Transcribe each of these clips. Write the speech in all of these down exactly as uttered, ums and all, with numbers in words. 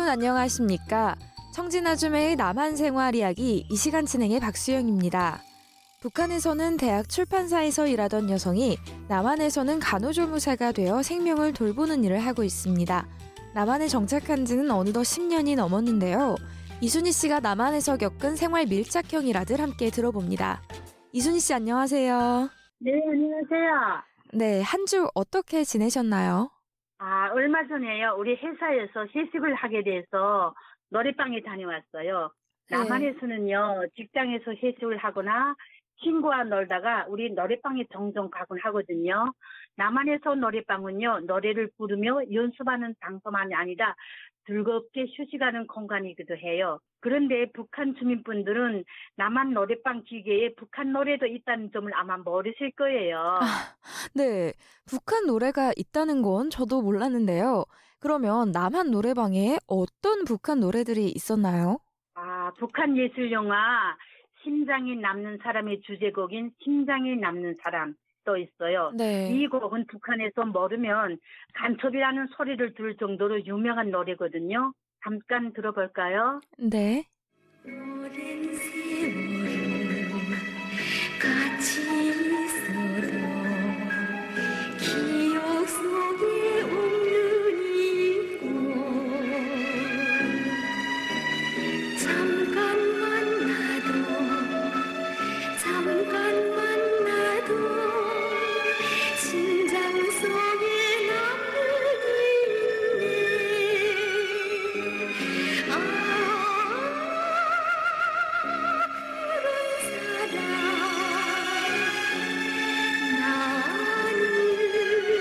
안녕하십니까? 청진아줌의 남한 생활 이야기 이 시간 진행의 박수영입니다. 북한에서는 대학 출판사에서 일하던 여성이 남한에서는 간호조무사가 되어 생명을 돌보는 일을 하고 있습니다. 남한에 정착한 지는 어느덧 십 년이 넘었는데요. 이순희 씨가 남한에서 겪은 생활 밀착형 일화들 함께 들어봅니다. 이순희 씨 안녕하세요. 네, 안녕하세요. 네, 한 주 어떻게 지내셨나요? 아, 얼마 전에요. 우리 회사에서 회식을 하게 돼서 노래방에 다녀왔어요. 네. 남한에서는요, 직장에서 회식을 하거나 친구와 놀다가 우리 노래방에 종종 가곤 하거든요. 남한에서 노래방은요, 노래를 부르며 연습하는 장소만이 아니라 즐겁게 휴식하는 공간이기도 해요. 그런데 북한 주민분들은 남한 노래방 기계에 북한 노래도 있다는 점을 아마 모르실 거예요. 아, 네, 북한 노래가 있다는 건 저도 몰랐는데요. 그러면 남한 노래방에 어떤 북한 노래들이 있었나요? 아, 북한 예술영화 심장이 남는 사람의 주제곡인 심장이 남는 사람 또 있어요. 네. 이 곡은 북한에서 모르면 간첩이라는 소리를 들을 정도로 유명한 노래거든요. 잠깐 들어볼까요? 네. 오랜 세월 같이 있어도 기억 속에 없는 이곳 잠깐만 나도 잠깐만 나도 심장 속에 남는 있네 아 그런 사람 나는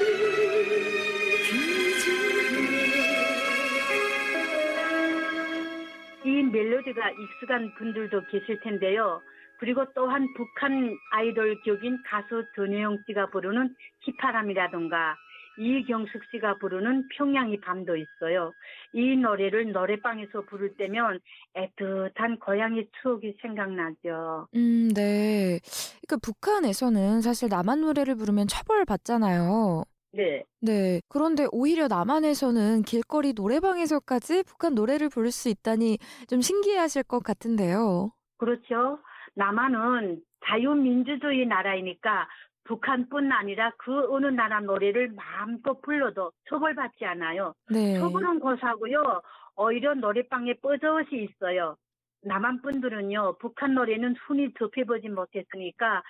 귀중해 이 멜로디가 익숙한 분들도 계실 텐데요. 그리고 또한 북한 아이돌 격인 가수 전효영 씨가 부르는 휘파람이라던가 이경숙 씨가 부르는 평양의 밤도 있어요. 이 노래를 노래방에서 부를 때면 애틋한 고향의 추억이 생각나죠. 음, 네. 그러니까 북한에서는 사실 남한 노래를 부르면 처벌받잖아요. 네. 네. 그런데 오히려 남한에서는 길거리 노래방에서까지 북한 노래를 부를 수 있다니 좀 신기해하실 것 같은데요. 그렇죠. 남한은 자유민주주의 나라이니까 북한뿐 아니라 그 어느 나라 노래를 마음껏 불러도 처벌받지 않아요. 네. 처벌은 고사하고요. 오히려 노래방에 버젓이 있어요. 남한 분들은요. 북한 노래는 흔히 접해보지 못했으니까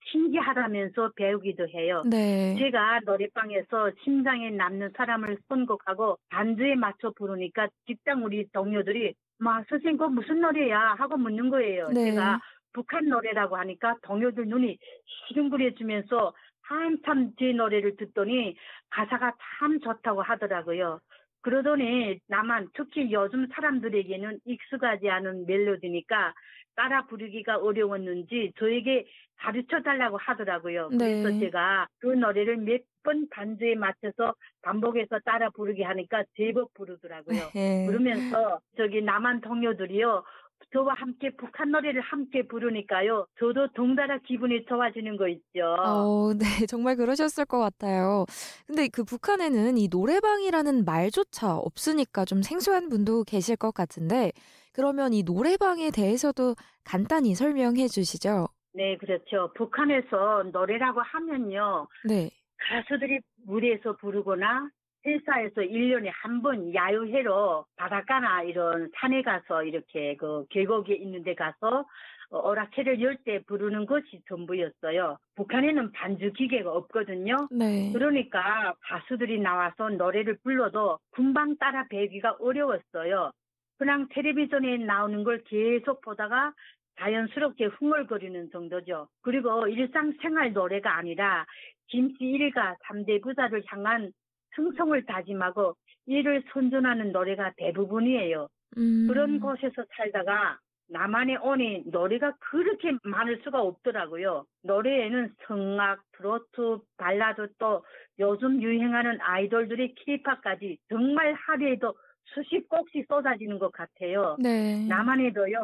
신기하다면서 배우기도 해요. 네. 제가 노래방에서 심장에 남는 사람을 선곡하고 반주에 맞춰 부르니까 직장 우리 동료들이 막 선생님 그거 무슨 노래야 하고 묻는 거예요. 네. 제가 북한 노래라고 하니까 동료들 눈이 시름거려주면서 한참 제 노래를 듣더니 가사가 참 좋다고 하더라고요. 그러더니 남한 특히 요즘 사람들에게는 익숙하지 않은 멜로디니까 따라 부르기가 어려웠는지 저에게 가르쳐달라고 하더라고요. 네. 그래서 제가 그 노래를 몇 번 반주에 맞춰서 반복해서 따라 부르기 하니까 제법 부르더라고요. 네. 그러면서 저기 남한 동료들이요. 저와 함께 북한 노래를 함께 부르니까요. 저도 덩달아 기분이 좋아지는 거 있죠. 어, 네. 정말 그러셨을 것 같아요. 근데 그 북한에는 이 노래방이라는 말조차 없으니까 좀 생소한 분도 계실 것 같은데, 그러면 이 노래방에 대해서도 간단히 설명해 주시죠. 네, 그렇죠. 북한에서 노래라고 하면요. 네. 가수들이 무대에서 부르거나 회사에서 일 년에 한 번 야유회로 바닷가나 이런 산에 가서 이렇게 그 계곡에 있는 데 가서 오락회를 열 때 부르는 것이 전부였어요. 북한에는 반주 기계가 없거든요. 네. 그러니까 가수들이 나와서 노래를 불러도 금방 따라 배우기가 어려웠어요. 그냥 텔레비전에 나오는 걸 계속 보다가 자연스럽게 흥얼거리는 정도죠. 그리고 일상생활 노래가 아니라 김씨 일가 삼 대 부자를 향한 충성을 다짐하고 이를 선전하는 노래가 대부분이에요. 음. 그런 곳에서 살다가 남한에 오니 노래가 그렇게 많을 수가 없더라고요. 노래에는 성악, 트로트, 발라드 또 요즘 유행하는 아이돌들의 케이팝까지 정말 하루에도 수십 곡씩 쏟아지는 것 같아요. 네. 남한에도요.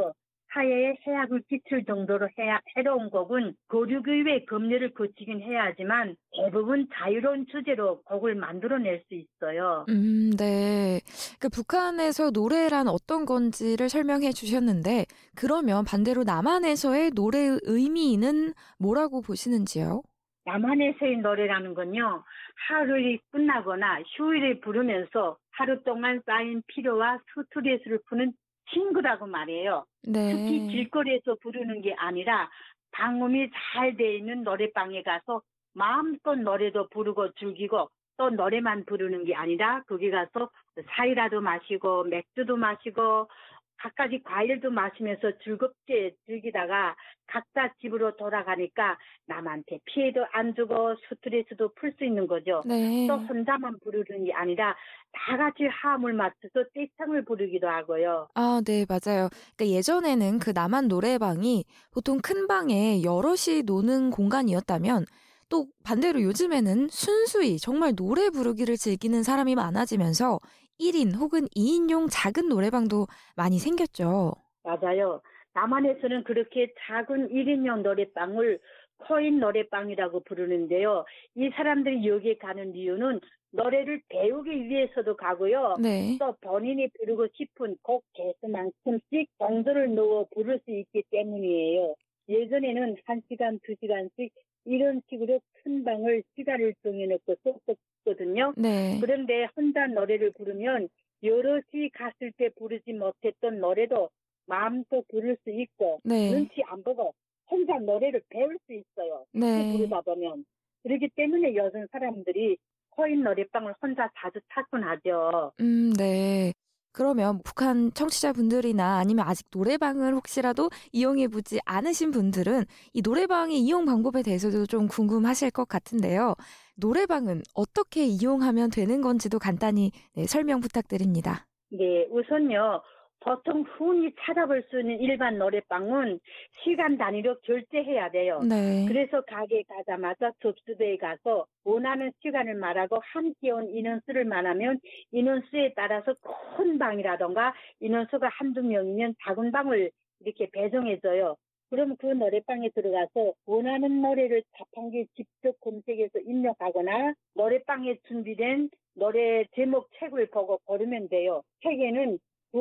사회에 해악을 끼칠 정도로 해야, 해로운 곡은 교류교회의 검열을 거치긴 해야 하지만 대부분 자유로운 주제로 곡을 만들어낼 수 있어요. 음, 네. 그 북한에서 노래란 어떤 건지를 설명해 주셨는데, 그러면 반대로 남한에서의 노래의 의미는 뭐라고 보시는지요? 남한에서의 노래라는 건요, 하루이 끝나거나 휴일에 부르면서 하루 동안 쌓인 피로와 스트레스를 푸는 친구라고 말해요. 특히 네. 길거리에서 부르는 게 아니라 방음이 잘 돼 있는 노래방에 가서 마음껏 노래도 부르고 즐기고 또 노래만 부르는 게 아니라 거기 가서 사이다도 마시고 맥주도 마시고 갖가지 과일도 마시면서 즐겁게 즐기다가 각자 집으로 돌아가니까 남한테 피해도 안 주고 스트레스도 풀 수 있는 거죠. 네. 또 혼자만 부르는 게 아니라 다 같이 화음을 맞춰서 떼창을 부르기도 하고요. 아, 네, 맞아요. 그러니까 예전에는 그 남한 노래방이 보통 큰 방에 여럿이 노는 공간이었다면 또 반대로 요즘에는 순수히 정말 노래 부르기를 즐기는 사람이 많아지면서 일 인 혹은 이 인용 작은 노래방도 많이 생겼죠. 맞아요. 남한에서는 그렇게 작은 일 인용 노래방을 코인 노래방이라고 부르는데요. 이 사람들이 여기에 가는 이유는 노래를 배우기 위해서도 가고요. 네. 또 본인이 부르고 싶은 곡 개수만큼씩 정도를 넣어 부를 수 있기 때문이에요. 예전에는 한 시간, 두 시간씩 이런 식으로 큰 방을 시간을 정해놓고 썼거든요. 네. 그런데 혼자 노래를 부르면 여럿이 갔을 때 부르지 못했던 노래도 마음껏 부를 수 있고 네. 눈치 안 보고 혼자 노래를 배울 수 있어요. 네. 부르다 보면. 그렇기 때문에 요즘 사람들이 코인 노래방을 혼자 자주 찾곤 하죠. 음, 네. 그러면 북한 청취자분들이나 아니면 아직 노래방을 혹시라도 이용해보지 않으신 분들은 이 노래방의 이용 방법에 대해서도 좀 궁금하실 것 같은데요. 노래방은 어떻게 이용하면 되는 건지도 간단히 네, 설명 부탁드립니다. 네, 우선요. 보통 흔히 찾아볼 수 있는 일반 노래방은 시간 단위로 결제해야 돼요. 네. 그래서 가게에 가자마자 접수대에 가서 원하는 시간을 말하고 함께 온 인원수를 말하면 인원수에 따라서 큰 방이라던가 인원수가 한두 명이면 작은 방을 이렇게 배정해줘요. 그럼 그 노래방에 들어가서 원하는 노래를 자판기에 직접 검색해서 입력하거나 노래방에 준비된 노래 제목 책을 보고 고르면 돼요. 책에는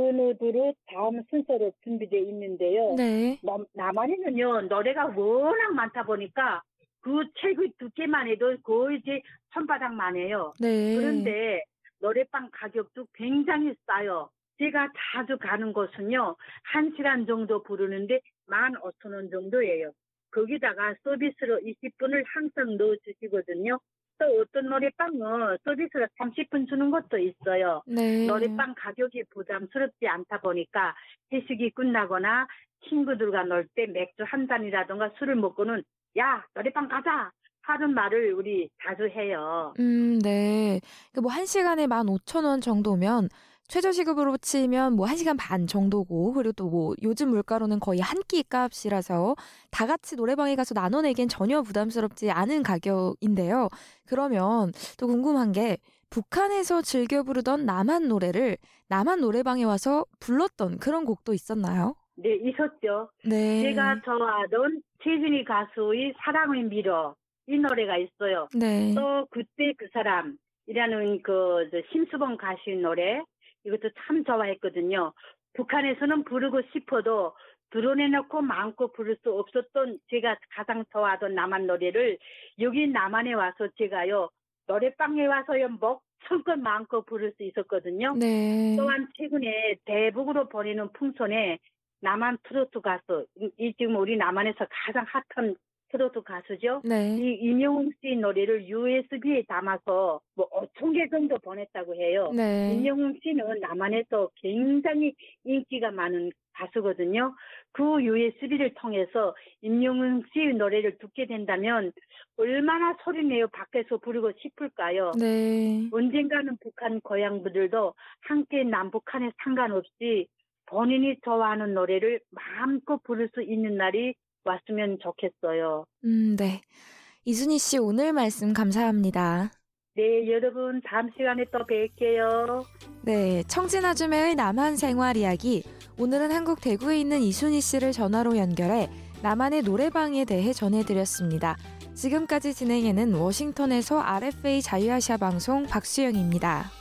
번호대로 다음 순서로 준비되어 있는데요. 네. 남- 남한에는요, 노래가 워낙 많다 보니까 그 책의 두께만 해도 거의 제 손바닥만 해요. 네. 그런데 노래방 가격도 굉장히 싸요. 제가 자주 가는 곳은요, 한 시간 정도 부르는데 만 오천 원 정도예요. 거기다가 서비스로 이십 분을 항상 넣어주시거든요. 또 어떤 노래방은 서비스로 삼십 분 주는 것도 있어요. 네. 노래방 가격이 부담스럽지 않다 보니까 회식이 끝나거나 친구들과 놀 때 맥주 한 잔이라던가 술을 먹고는 야, 노래방 가자! 하는 말을 우리 자주 해요. 음, 네. 그 뭐 한 시간에 만 오천 원 정도면 최저시급으로 치면 뭐 한 시간 반 정도고, 그리고 또 뭐 요즘 물가로는 거의 한 끼 값이라서 다 같이 노래방에 가서 나눠내기엔 전혀 부담스럽지 않은 가격인데요. 그러면 또 궁금한 게 북한에서 즐겨 부르던 남한 노래를 남한 노래방에 와서 불렀던 그런 곡도 있었나요? 네, 있었죠. 네. 제가 좋아하던 최진희 가수의 사랑의 미러 이 노래가 있어요. 네. 또 그때 그 사람이라는 그 저 심수봉 가수의 노래 이것도 참 좋아했거든요. 북한에서는 부르고 싶어도 드러내놓고 마음껏 부를 수 없었던 제가 가장 좋아하던 남한 노래를 여기 남한에 와서 제가요 노래방에 와서요 목청껏 마음껏 부를 수 있었거든요. 네. 또한 최근에 대북으로 보내는 풍선에 남한 트로트 가수 이, 이 지금 우리 남한에서 가장 핫한 트로트 가수죠. 네. 이 임영웅 씨 노래를 유에스비에 담아서 뭐 오천 개 정도 보냈다고 해요. 네. 임영웅 씨는 남한에서 굉장히 인기가 많은 가수거든요. 그 유에스비를 통해서 임영웅 씨의 노래를 듣게 된다면 얼마나 소리내어 밖에서 부르고 싶을까요? 네. 언젠가는 북한 고향분들도 함께 남북한에 상관없이 본인이 좋아하는 노래를 마음껏 부를 수 있는 날이 왔으면 좋겠어요. 음, 네. 이순희 씨 오늘 말씀 감사합니다. 네, 여러분 다음 시간에 또 뵐게요. 네, 청진아주매의 남한 생활 이야기. 오늘은 한국 대구에 있는 이순희 씨를 전화로 연결해 남한의 노래방에 대해 전해드렸습니다. 지금까지 진행에는 워싱턴에서 알에프에이 자유아시아 방송 박수영입니다.